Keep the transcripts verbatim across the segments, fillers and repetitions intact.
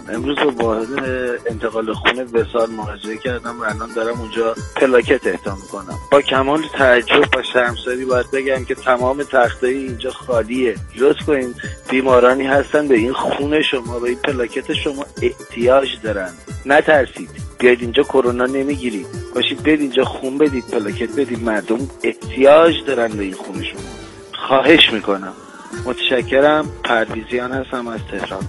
امروز به واحد انتقال خون وصال مراجعه کردم و الان دارم اونجا پلاکت اهدا میکنم. با کمال تعجب و شرمساری باید بگم که تمام تختای اینجا خالیه. لطف کنین، بیمارانی هستن به این خون شما، به این پلاکت شما احتیاج دارن. نترسید، بیاید اینجا کرونا نمیگیرید، باشید بیاید اینجا خون بدید، پلاکت بدید. مردم احتیاج دارن به این خون شما. خواهش میکنم. متشکرم. پرویزیان هستم از تهران.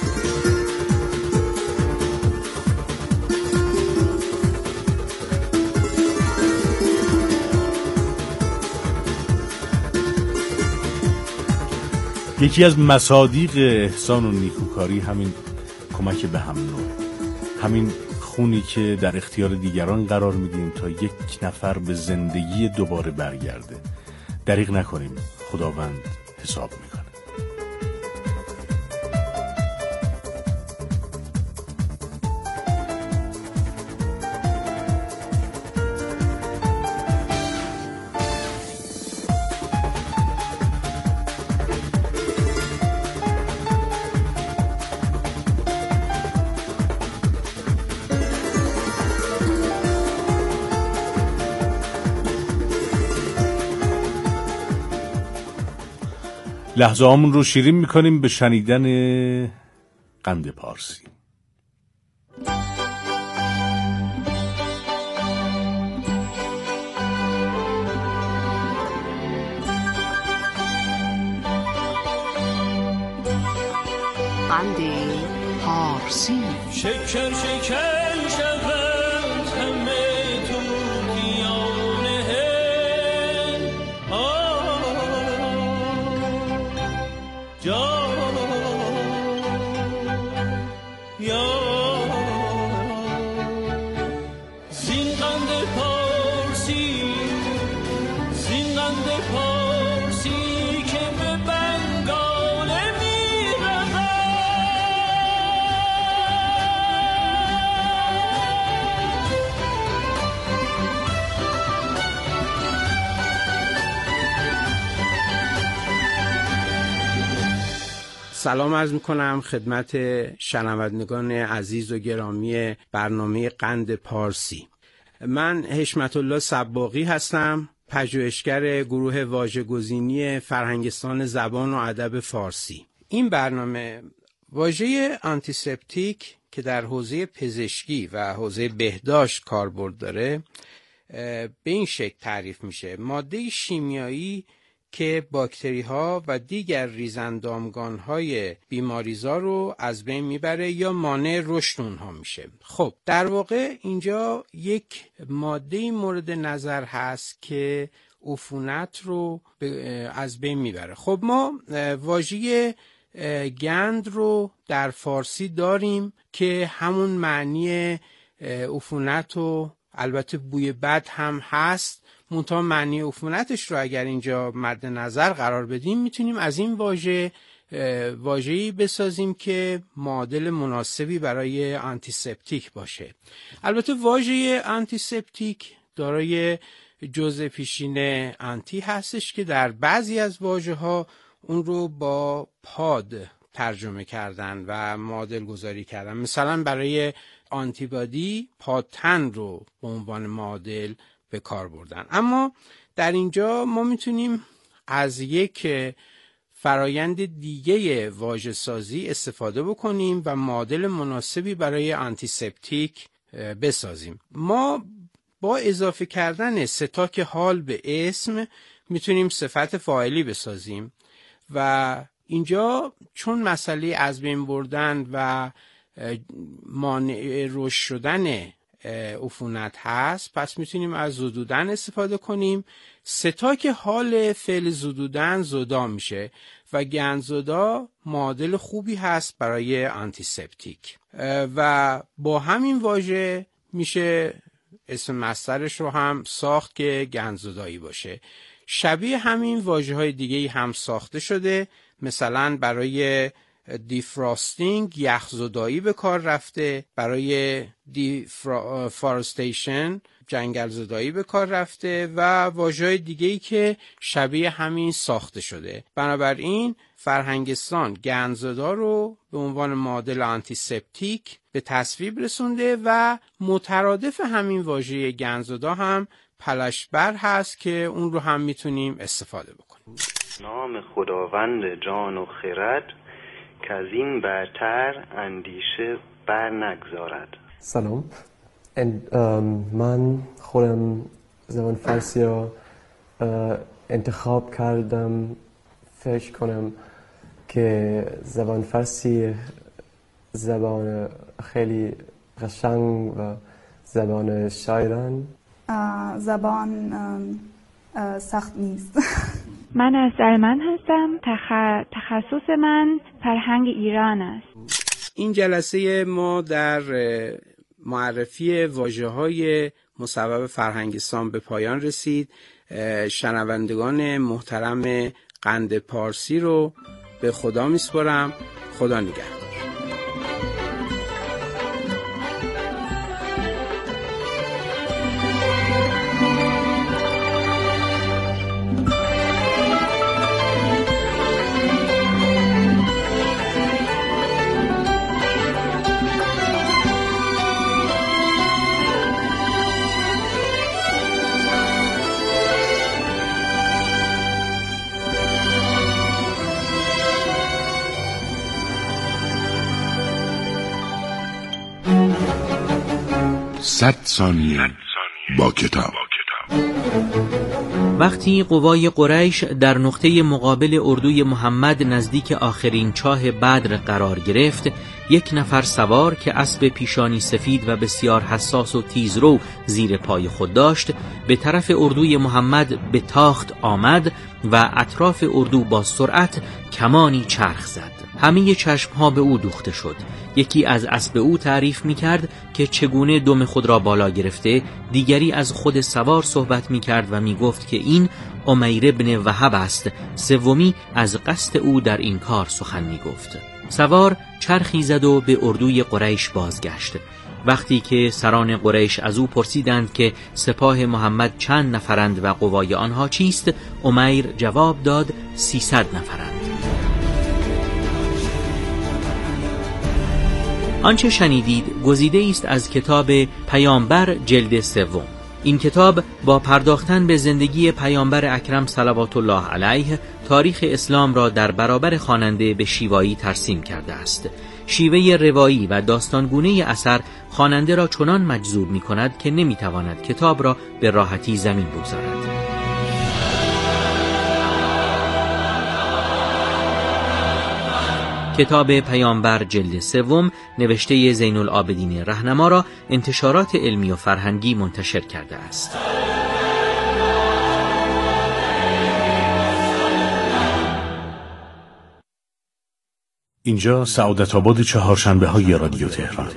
یکی از مصادیق احسان و نیکوکاری همین کمک به هم نوع، همین خونی که در اختیار دیگران قرار میدیم تا یک نفر به زندگی دوباره برگرده. دریغ نکنیم، خداوند حساب میکنه. لحظه هامون رو شیرین میکنیم به شنیدن قند پارسی. قند پارسی. شکر شکر شود همه توتیانه جا یا زین قند پارسی، زین قند پارسی که به بنگاله می رود. سلام عرض میکنم خدمت شنوندگان عزیز و گرامی برنامه قند پارسی. من حشمت الله صباغی هستم، پژوهشگر گروه واژه‌گزینی فرهنگستان زبان و ادب فارسی. این برنامه واژه آنتیسپتیک که در حوزه پزشکی و حوزه بهداشت کاربرد داره به این شکل تعریف میشه: ماده شیمیایی که باکتری ها و دیگر ریزاندامگان های بیماریزا رو از بین میبره یا مانع رشد اونها میشه. خب در واقع اینجا یک ماده مورد نظر هست که عفونت رو از بین میبره. خب ما واژه گند رو در فارسی داریم که همون معنی عفونت و البته بوی بد هم هست، منتها معنی عفونتش رو اگر اینجا مد نظر قرار بدیم میتونیم از این واژه واژه‌ای بسازیم که معادل مناسبی برای آنتیسپتیک باشه. البته واژه آنتیسپتیک دارای جزء پیشین آنتی هستش که در بعضی از واژه‌ها اون رو با پاد ترجمه کردن و معادل گذاری کردن. مثلا برای آنتیبادی پادتن رو به عنوان معادل به کار بردن. اما در اینجا ما میتونیم از یک فرایند دیگه واژه سازی استفاده بکنیم و معادل مناسبی برای آنتیسپتیک بسازیم. ما با اضافه کردن ستاک حال به اسم میتونیم صفت فاعلی بسازیم و اینجا چون مسئله از بین بردن و مانع رشد شدن عفونت هست، پس میتونیم از زدودن استفاده کنیم. ستاک حال فعل زدودن زدا میشه و گندزدا معادل خوبی هست برای آنتیسپتیک و با همین واژه میشه اسم مصدرش رو هم ساخت که گندزدایی باشه. شبیه همین واژه های دیگه هم ساخته شده، مثلا برای دیفراستینگ یخزدایی به کار رفته، برای دیفارستیشن جنگل زدایی به کار رفته و واژه‌های دیگه‌ای که شبیه همین ساخته شده. بنابراین فرهنگستان گندزدا رو به عنوان معادل آنتیسپتیک به تصویب رسونده و مترادف همین واژه گندزدا هم پلشبر هست که اون رو هم میتونیم استفاده بکنیم. نام خداوند جان و خرد که از این برتر اندیشه بر نگذارد. سلام، من خودم زبان فارسی رو انتخاب کردم. فکر کنم که زبان فارسی زبان خیلی قشنگ و زبان شاعران. زبان سخت نیست. من از آلمان هستم. تخ... تخصص من فرهنگ ایران است. این جلسه ما در معرفی واژه‌های مصوب فرهنگستان به پایان رسید. شنوندگان محترم قند پارسی رو به خدا میسپارم. خدا نگهدار. صد ثانیه با کتاب. وقتی قوای قریش در نقطه مقابل اردوی محمد نزدیک آخرین چاه بدر قرار گرفت، یک نفر سوار که اسب پیشانی سفید و بسیار حساس و تیزرو زیر پای خود داشت به طرف اردوی محمد به تاخت آمد و اطراف اردو با سرعت کمانی چرخ زد. همه چشمها به او دوخته شد. یکی از اسب او تعریف می کرد که چگونه دم خود را بالا گرفته، دیگری از خود سوار صحبت می کرد و می گفت که این عمیر بن وهب است. سومی از قصد او در این کار سخن می گفت. سوار چرخی زد و به اردوی قریش بازگشت. وقتی که سران قریش از او پرسیدند که سپاه محمد چند نفرند و قوای آنها چیست، عمیر جواب داد سیصد نفرند. آنچه شنیدید گزیده است از کتاب پیامبر جلد سوم. این کتاب با پرداختن به زندگی پیامبر اکرم صلوات الله علیه تاریخ اسلام را در برابر خواننده به شیوایی ترسیم کرده است. شیوه روایی و داستانگونه اثر خواننده را چنان مجذوب می کند که نمی تواند کتاب را به راحتی زمین بگذارد. کتاب پیامبر جلد سوم نوشته زین العابدین رهنما را انتشارات علمی و فرهنگی منتشر کرده است. اینجا سعادت آباد چهارشنبه های رادیو تهران.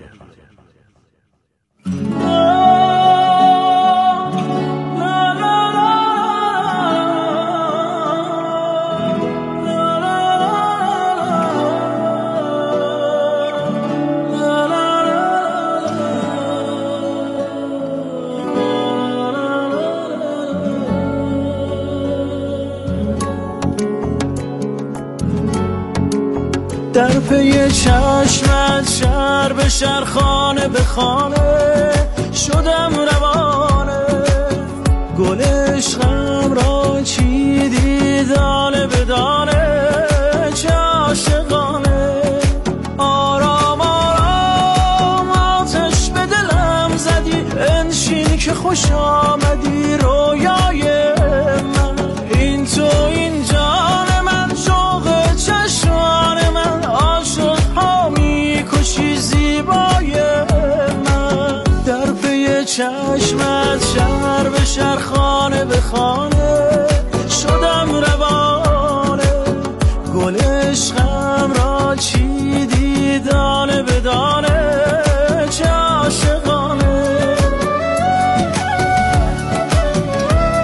در پی چشمت شهر به شهر خانه به خانه شدم روانه، گل عشقم را چیدی دانه به دانه، چه عاشقانه. آرام آرام آتش به دلم زدی، انشین که خوش آمدی رویای من. این تو این جان من، شوق چشمان من، عاشق ها میکشی زیبای من. در پی چشمت شهر به شهر خانه به خانه شدم روانه، گل عشقم را چیدی دانه به دانه، چه عاشقانه.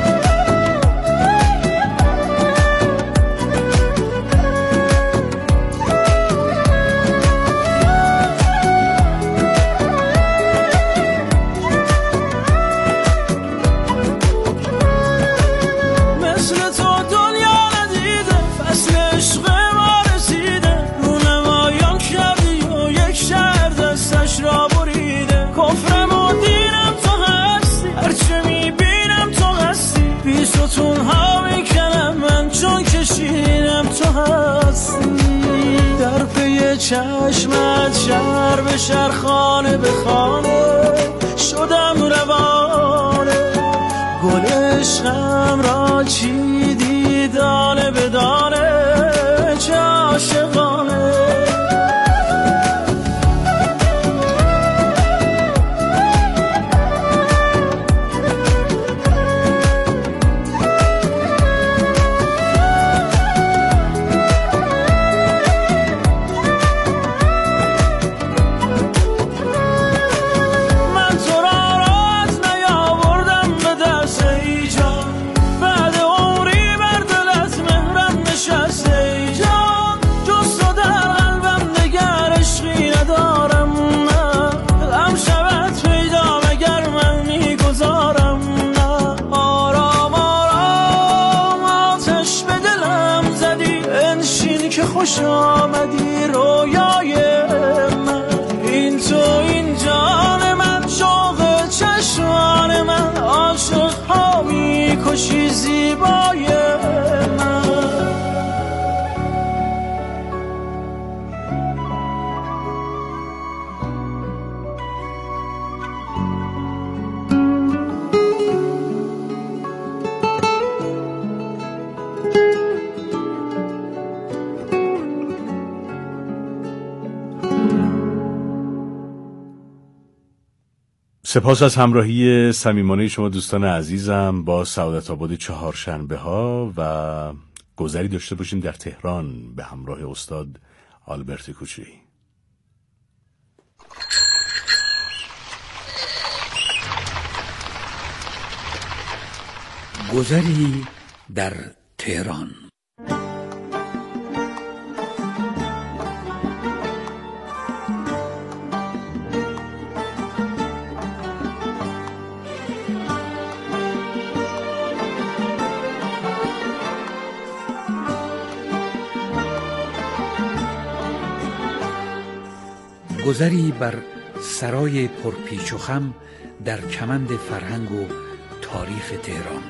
چشمت شهر به شهر خانه به خانه شدم روانه گل عشقم را چیدی دانه به دانه چه عاشقانه خوش آمدی رویای من این تو این جان من شوق چشمان من عاشق ها می کشی زیبای من سپاس از همراهی صمیمانه شما دوستان عزیزم با سعادت آباد چهارشنبه ها و گذری داشته باشیم در تهران به همراه استاد آلبرت کوچی. گذری در تهران. گذری بر سرای پرپیچ و خم در کمند فرهنگ و تاریخ تهران.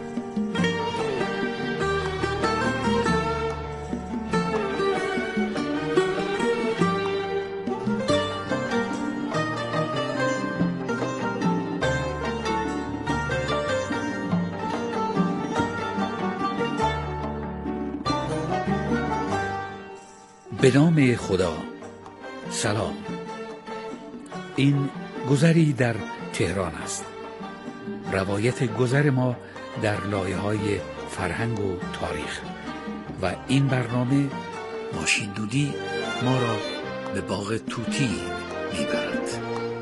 به نام خدا. سلام. این گذری در تهران است. روایت گذر ما در لایه‌های فرهنگ و تاریخ و این برنامه ماشین دودی ما را به باغ توتی میبرد.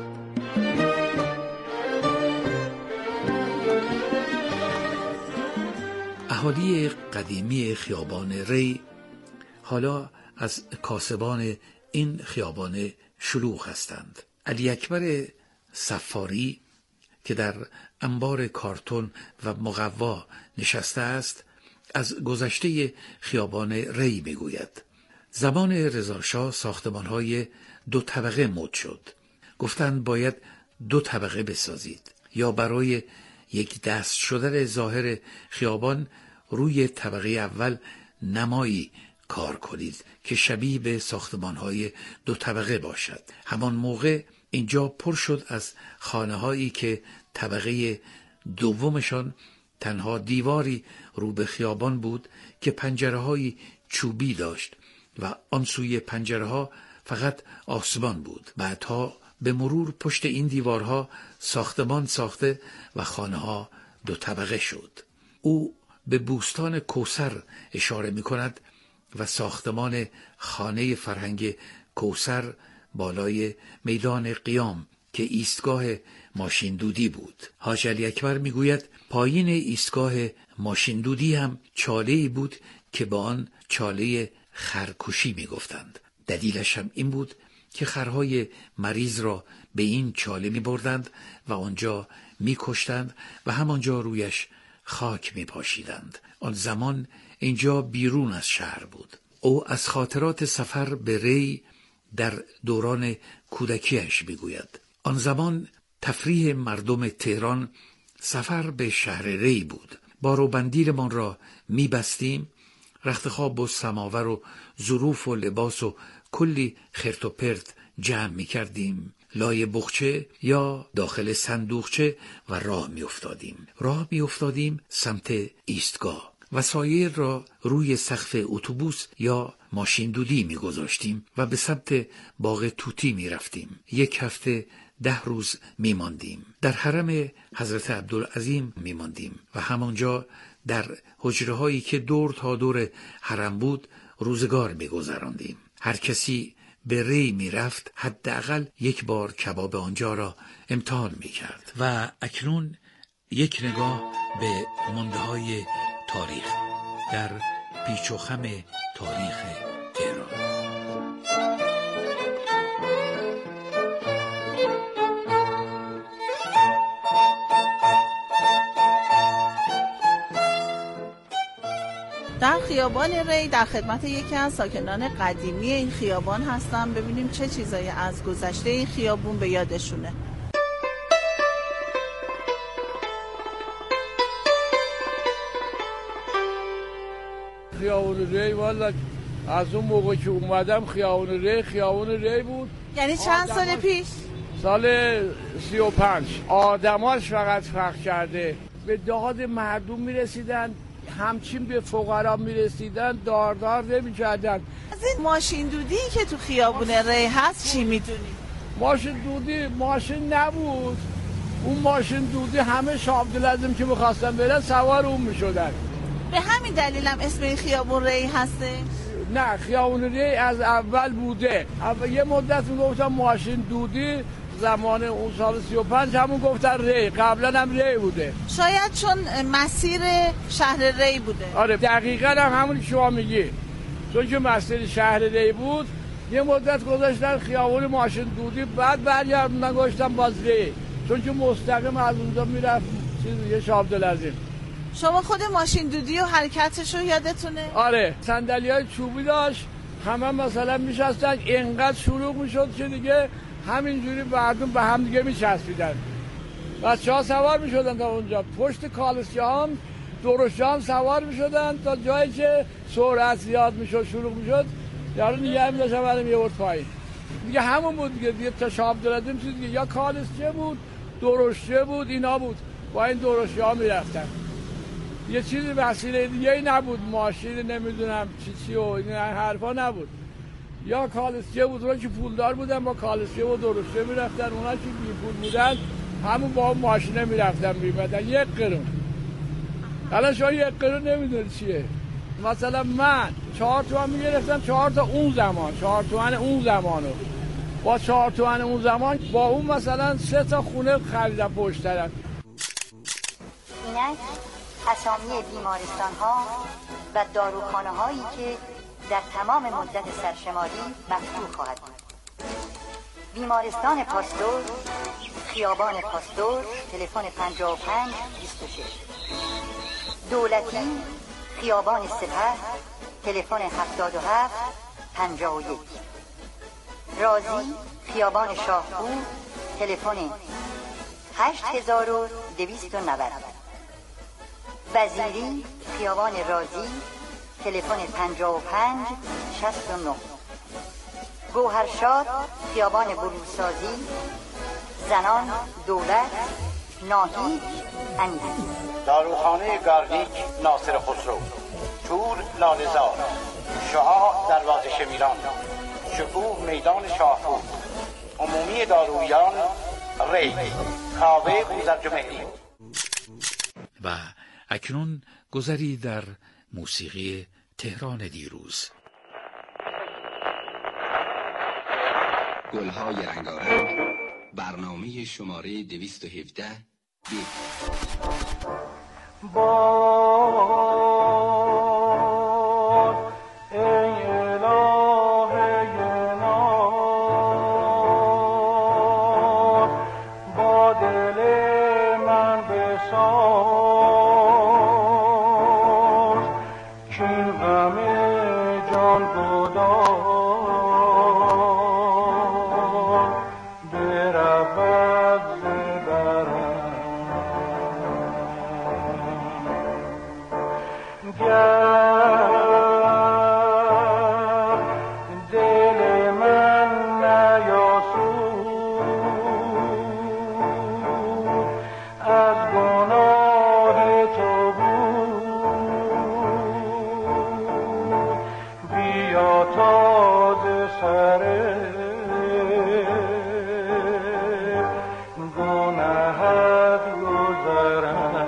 اهالی قدیمی خیابان ری حالا از کاسبان این خیابان شلوغ هستند. علی اکبر صفاری که در انبار کارتون و مقوا نشسته است از گذشته خیابان ری میگوید. زمان رضا شاه ساختمان‌های دو طبقه مد شد. گفتند باید دو طبقه بسازید یا برای یک دست شدن ظاهر خیابان روی طبقه اول نمایی کار کنید که شبیه به ساختمان‌های دو طبقه باشد. همان موقع اینجا پر شد از خانه‌هایی که طبقه دومشان تنها دیواری رو به خیابان بود که پنجره‌های چوبی داشت و آن سوی پنجره‌ها فقط آسمان بود. بعدها به مرور پشت این دیوارها ساختمان ساخته و خانه‌ها دو طبقه شد. او به بوستان کوثر اشاره می‌کند و ساختمان خانه فرهنگ کوثر بالای میدان قیام که ایستگاه ماشین دودی بود. حاج علی اکبر میگوید پایین ایستگاه ماشین دودی هم چاله‌ای بود که به آن چاله خرکشی میگفتند. دلیلش هم این بود که خرهای مریض را به این چاله میبردند و آنجا میکشتند و همانجا رویش خاک میپاشیدند. آن زمان اینجا بیرون از شهر بود. او از خاطرات سفر به ری در دوران کودکیش میگوید. آن زمان تفریح مردم تهران سفر به شهر ری بود. بار و بندیلمان را میبستیم، رختخواب و سماور و ظروف و لباس و کلی خرت و پرت جمع می کردیم لای بخچه یا داخل صندوقچه و راه می افتادیم. راه می افتادیم سمت ایستگاه. وسایل را روی سقف اتوبوس یا ماشین دودی می گذاشتیم و به سمت باغ توتی می رفتیم. یک هفته ده روز می ماندیم. در حرم حضرت عبدالعظیم می ماندیم و همانجا در حجره هایی که دور تا دور حرم بود روزگار می گذراندیم. هر کسی به ری می رفت حداقل یک بار کباب آنجا را امتحان می کرد. و اکنون یک نگاه به مانده های تاریخ در پیچ و خم تاریخ تهران. در خیابان ری در خدمت یکی از ساکنان قدیمی این خیابان هستم. ببینیم چه چیزایی از گذشته این خیابون به یادشونه. خیابان ری والا از اون موقع که اومدم خیابان ری خیابان ری بود. یعنی چند سال پیش؟ سال سی و پنج. آدماش فقط فرق کرده، به داد مردم میرسیدن، همچین به فقرا میرسیدن، داردار نمیکردن. از این ماشین دودی که تو خیابون ری هست چی میدونی؟ ماشین دودی ماشین نبود. اون ماشین دودی همه شاه عبدالعظیم که میخواستن برن سوار اون میشدن. به همین دلیلم اسم این خیابون ری هسته؟ نه، خیابون ری از اول بوده. اول یه مدت میگفتن ماشین دودی، زمان اون سال سی و پنج همون گفتن ری، قبلا هم ری بوده. شاید چون مسیر شهر ری بوده. آره دقیقا هم همون که شما میگی، چون که مسیر شهر ری بود یه مدت گذاشتن خیابون ماشین دودی، بعد برگردوندن گذاشتن باز ری، چون که مستقیم از اونجا میرفت چیز یه شاه عبدالعظیم. شما خود ماشین دودی و حرکتش رو یادتونه؟ آره، صندلی‌های چوبی داشت، همه مثلا میشستن، اینقدر شلوغ میشد که دیگه همینجوری مردم به هم دیگه میچسبیدن. بچه‌ها سوار میشدن تا اونجا، پشت کالسکه هم درشت هم سوار میشدن تا جایی که سرعت زیاد میشد، شلوغ میشد، یارو نگه می‌داشتن بعد میورد پایین. دیگه همون بود دیگه، دیگه تا شاه عبدالعظیم چیز دیگه، یا کالسکه بود، درشته بود، اینا بود، با این درشت‌ها میرفتن. یه چیزی وسیله دیگه ای نبود، ماشین نمیدونم چی چی و این حرفا نبود. یا کالسکه بود، اونها که پولدار بودن با کالسکه و درشته میرفتن، اونها که بی پول بودن همون با اون ماشینه میرفتن میبدن یک قرون. الان شما یک قرون نمیدونی چیه. مثلا من چهار تومن میگرفتم، چهار تا اون زمان، چهار تومن اون زمانو با چهار تومن اون زمان با اون مثلا سه تا خونه خریدم پشت طرف. اینک اسامی بیمارستان ها و داروخانه هایی که در تمام مدت سرشماری مفتوح خواهد بود. بیمارستان پاستور، خیابان پاستور، تلفن پنجاه و پنج بیست و شش. دولتی، خیابان سپه، تلفن هفتاد و هفت پنجاه و یک. رازی، خیابان شاهپور، تلفن هشت هزار و دویست و نود. وزیری، خیابان رازی، تلفن پنجاه و پنج شصت و نه. گوهرشاد، خیابان بروسازی، زنان، دولت، ناهید، انیس. داروخانه گاردیک ناصر خسرو، تور لاله‌زار، شعاع دروازه شمیران، شکوه میدان شاهپور، عمومی دارویان ری، کاوه بوزرجمهری. و اکنون گذری در موسیقی تهران دیروز. گلهای رنگارنگ، برنامه شماره دویست و هفده. باد ای الهه ناز، با دل من بساز، کین غم جان گداز برود ز برم. از گناه تو بود بیا تازه سر گناهت گذرم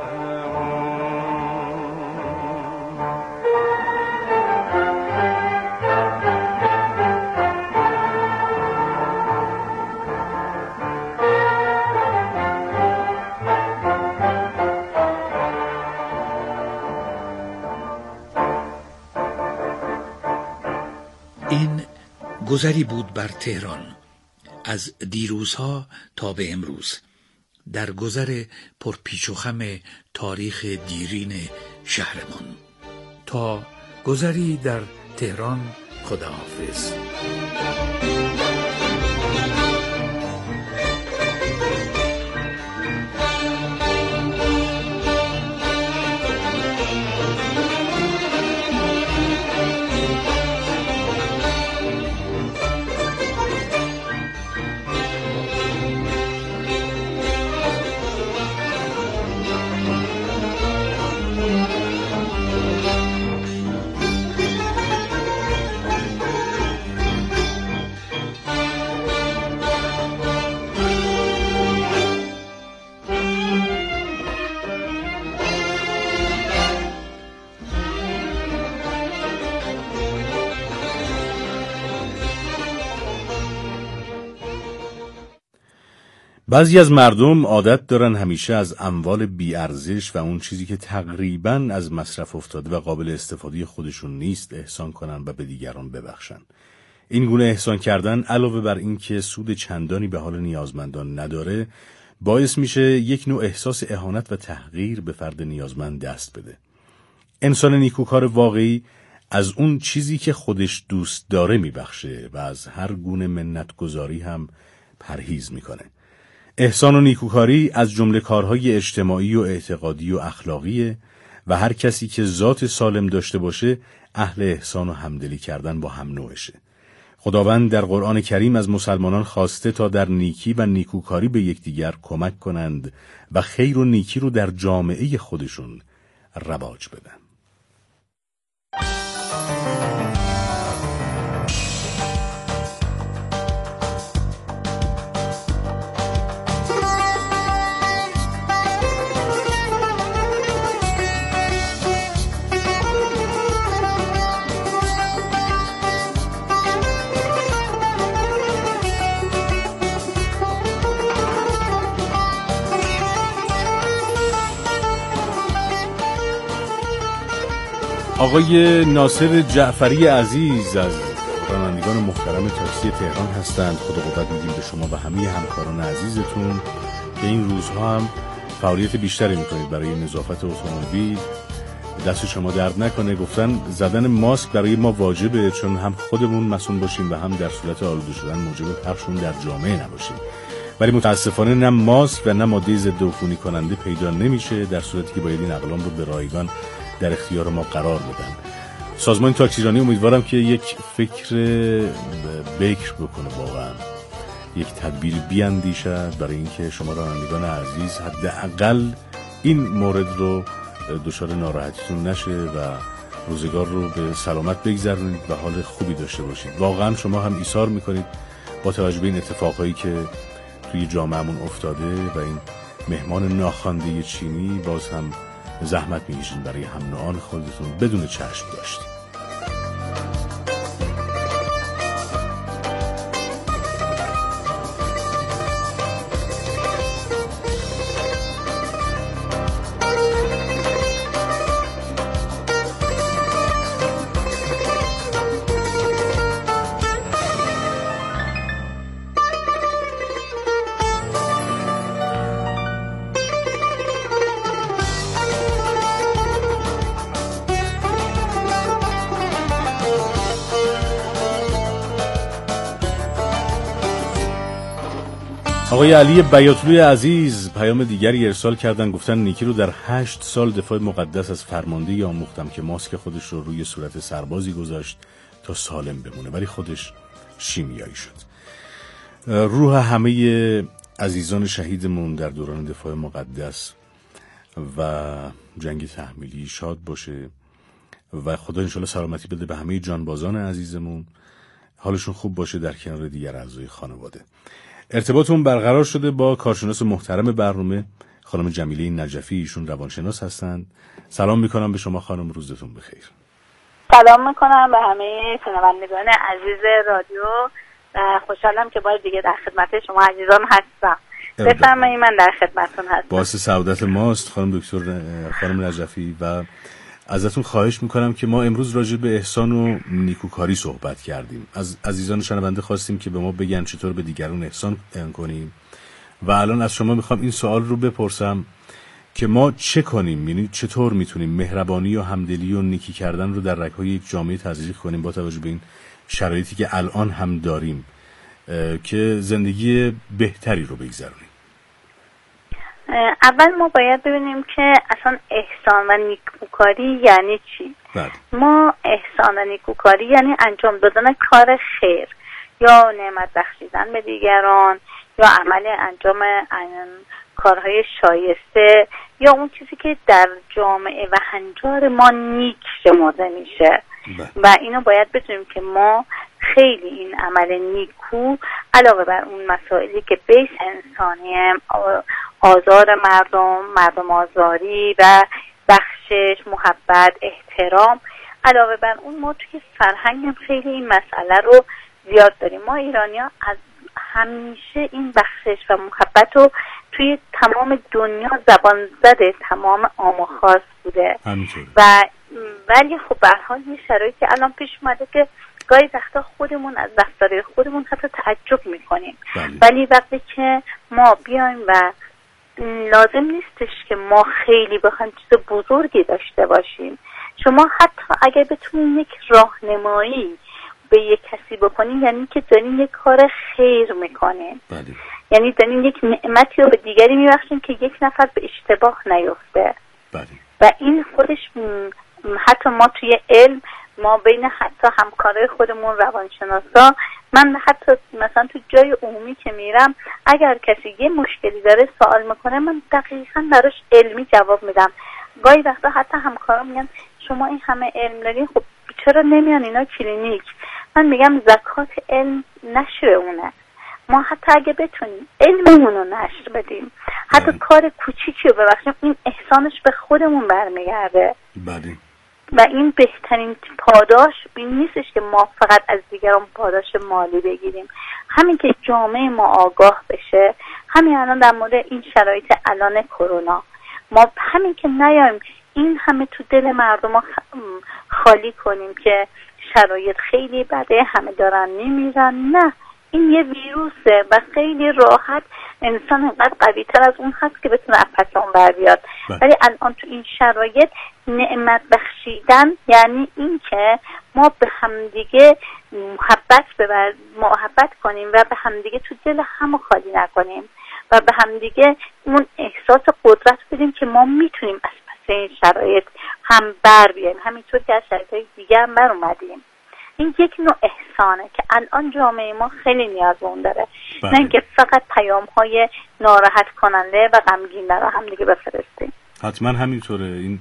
این گذری بود بر تهران از دیروزها تا به امروز، در گذر پرپیچ و خم تاریخ دیرین شهرمان. تا گذری در تهران، خداحافظ. بعضی از مردم عادت دارن همیشه از اموال بی‌ارزش و اون چیزی که تقریباً از مصرف افتاده و قابل استفاده خودشون نیست احسان کنن و به دیگران ببخشن. این گونه احسان کردن علاوه بر این که سود چندانی به حال نیازمندان نداره، باعث میشه یک نوع احساس اهانت و تحقیر به فرد نیازمند دست بده. انسان نیکوکار واقعی از اون چیزی که خودش دوست داره میبخشه و از هر گونه منتگذاری هم پرهیز میکنه. احسان و نیکوکاری از جمله کارهای اجتماعی و اعتقادی و اخلاقیه و هر کسی که ذات سالم داشته باشه اهل احسان و همدلی کردن با هم نوعشه. خداوند در قرآن کریم از مسلمانان خواسته تا در نیکی و نیکوکاری به یکدیگر کمک کنند و خیر و نیکی رو در جامعه خودشون رواج بدن. آقای ناصر جعفری عزیز از رانندگان محترم تاکسی تهران هستند. خدا قوت میدیم به شما و همه همکاران عزیزتون که این روزها هم فعالیت بیشتری میکنید برای نظافت اتومبیل. دست شما درد نکنه. گفتن زدن ماسک برای ما واجبه، چون هم خودمون مسئول باشیم و هم در صورت آلوده شدن موجب پخشون در جامعه نباشیم. ولی متاسفانه نه ماسک و نه ماده ضد عفونی کننده پیدا نمیشه، در صورتی که باید این اقلام رو به رایگان در اختیار ما قرار بدن. سازمان تاکسیرانی امیدوارم که یک فکر بکر بکنه، واقعا یک تدبیر بیاندیشد برای اینکه شما رانندگان عزیز حداقل این مورد رو دچار ناراحتیتون نشه و روزگار رو به سلامت بگذرونید و حال خوبی داشته باشید. واقعا شما هم ایثار میکنید با توجه به این اتفاقایی که توی جامعهمون افتاده و این مهمان ناخوانده چینی، باز هم زحمت می‌کشید برای هم نوعان خودتون بدون چشم داشتید. آقای علی بیاتلوی عزیز پیام دیگری ارسال کردن، گفتن نیکی رو در هشت سال دفاع مقدس از فرماندهی آموختم که ماسک خودش رو روی صورت سربازی گذاشت تا سالم بمونه، ولی خودش شیمیایی شد. روح همه عزیزان شهیدمون در دوران دفاع مقدس و جنگ تحمیلی شاد باشه و خدا انشالله سلامتی بده به همه جانبازان عزیزمون، حالشون خوب باشه در کنار دیگر اعضای خانواده. ارتباطمون برقرار شده با کارشناس محترم برنامه خانم جمیله نجفی، ایشون روانشناس هستند. سلام میکنم به شما خانم، روزتون بخیر. سلام میکنم به همه شنوندگان عزیز رادیو و خوشحالم که باز دیگه در خدمت شما عزیزان هستم. بفرمایید، من در خدمتتون هستم. باعث سعادت ماست خانم دکتر خانم نجفی و ازتون خواهش میکنم که ما امروز راجع به احسان و نیکوکاری صحبت کردیم. از عزیزان شنونده خواستیم که به ما بگن چطور به دیگران احسان کنیم و الان از شما میخوام این سوال رو بپرسم که ما چه کنیم، یعنی چطور میتونیم مهربانی و همدلی و نیکی کردن رو در رگ‌های یک جامعه تزریق کنیم با توجه به این شرایطی که الان هم داریم که زندگی بهتری رو بگذرونیم. اول ما باید ببینیم که اصلا احسان و نیکوکاری یعنی چی؟ بله. ما احسان و نیکوکاری یعنی انجام دادن کار خیر یا نعمت بخشیدن به دیگران یا عمل انجام کارهای شایسته یا اون چیزی که در جامعه و هنجار ما نیک شمرده میشه. بله. و اینو باید بدونیم که ما خیلی این عمل نیکو علاوه بر اون مسائلی که بیس انسانی، آزار مردم، مردم آزاری و بخشش، محبت، احترام، علاوه بر اون ما توی فرهنگ خیلی این مسئله رو زیاد داریم. ما ایرانی‌ها از همیشه این بخشش و محبت رو توی تمام دنیا زبان زده، تمام عام و خاص بوده. همینطور. و ولی خب به هر حال یه شرایطی الان پیش اومده که گاهی وقتا خودمون از رفتار خودمون حتی تعجب میکنیم. بله. ولی وقتی که ما بیایم و لازم نیستش که ما خیلی بخوایم چیز بزرگی داشته باشیم. شما حتی اگر بتونید یک راهنمایی به یک کسی بکنین یعنی که دارین یک کار خیر میکنین. بله. یعنی دارین یک نعمتی رو به دیگری میبخشین که یک نفر به اشتباه نیفته. بله. و این خودش حتی ما توی علم، ما بین حتی همکارای خودمون روانشناسا، من حتی مثلا تو جای عمومی که میرم اگر کسی یه مشکلی داره سوال میکنه من دقیقاً براش علمی جواب میدم. گاهی وقتا حتی همکارا میگن شما این همه علم دارین، خب چرا نمیان اینا کلینیک؟ من میگم زکات علم نشر اونه. ما حتی اگه بتونیم علممون رو نشر بدیم، حتی بله. کار کوچیکی رو ببخشیم، این احسانش به خودمون برمیگرده. بله. و این بهترین پاداش این نیستش که ما فقط از دیگران پاداش مالی بگیریم. همین که جامعه ما آگاه بشه، همین الان در مورد این شرایط الان کرونا، ما همین که نیایم این همه تو دل مردم خالی کنیم که شرایط خیلی بده، همه دارن میمیرن، نه، این یه ویروسه و خیلی راحت انسان اینقدر قوی تر از اون هست که بتونه پس اون بر بیاد. ولی الان تو این شرایط نعمت بخشیدن یعنی این که ما به همدیگه محبت ببر محبت کنیم و به همدیگه تو دل هم خالی نکنیم و به همدیگه اون احساس قدرت بدیم که ما میتونیم از پس این شرایط هم بر بیایم، همینطور که از شرایط دیگه هم بر اومدیم. این یک نوع احسانه که الان جامعه ما خیلی نیاز به اون داره. بله. نه اینکه فقط پیام‌های ناراحت کننده و غمگین برای هم دیگه بفرستیم. حتما همینطوره. این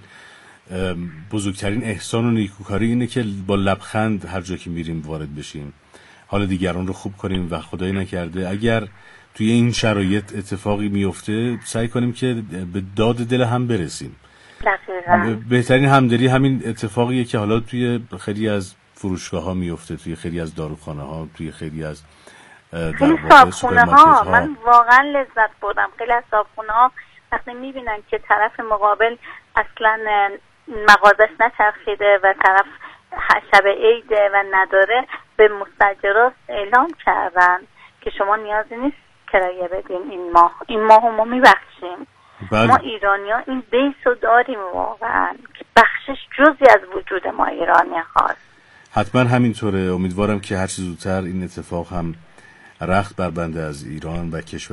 بزرگترین احسان و نیکوکاری اینه که با لبخند هر جا که میریم وارد بشیم، حال دیگران رو خوب کنیم و خدایی نکرده اگر توی این شرایط اتفاقی میفته سعی کنیم که به داد دل هم برسیم. دقیقاً. بهترین همدلی همین اتفاقیه که حالا توی خیلی از فروشگاه ها میفته، توی خیلی از داروخانه ها، توی خیلی از خیلی صابخونه ها. من واقعا لذت بردم. خیلی از صابخونه ها وقتی میبینن که طرف مقابل اصلا مغازش نچرخیده و طرف شب عیده و نداره، به مستاجرات اعلام کردن که شما نیازی نیست کرایه بدین این ماه، این ماه ما میبخشیم. بله. ما ایرانی ها این بیس رو داریم واقعا که بخشش جزی از وجود ما ایرانی هاست. حتما همینطوره. امیدوارم که هر چه زودتر این اتفاق هم رخت بربنده از ایران و کشور